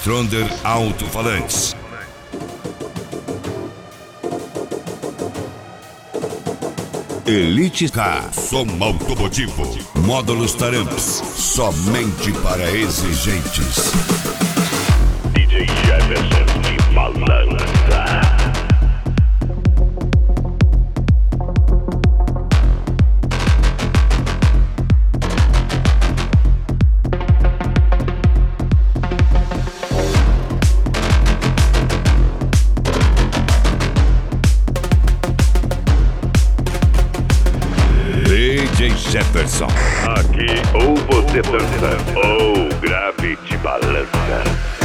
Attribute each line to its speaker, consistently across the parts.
Speaker 1: Stronder Alto-Falantes. Elite Car, som automotivo. Módulos Taramps, somente para exigentes.
Speaker 2: DJ Jefferson de Balança.
Speaker 1: DJ Jefferson.
Speaker 2: Aqui ou você dança ou grave de balança.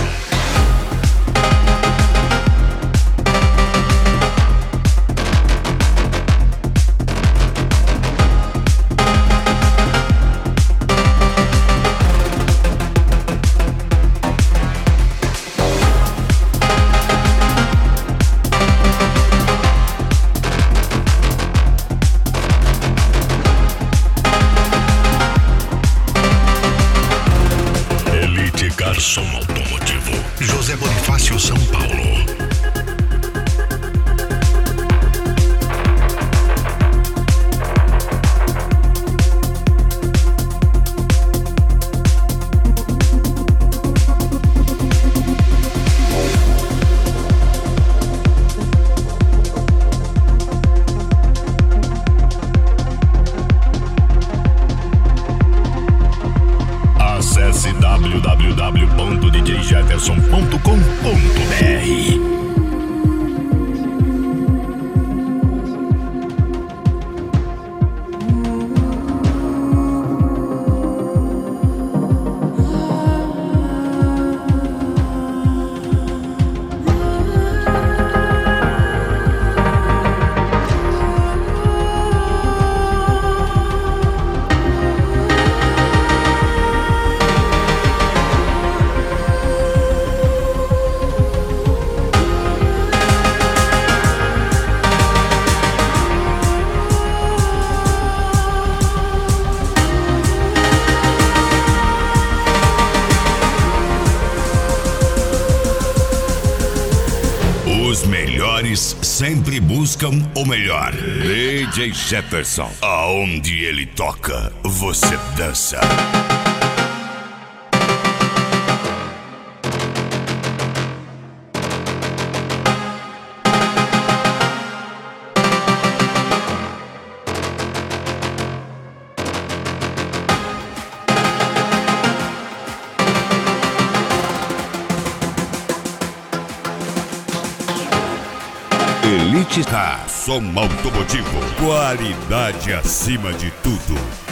Speaker 3: Som automotivo. José Bonifácio, São Paulo. Acesse www.djjefferson.com.br.
Speaker 1: Os melhores sempre buscam o melhor. DJ Jefferson, aonde ele toca, você dança. Elite Car, som automotivo, qualidade acima de tudo.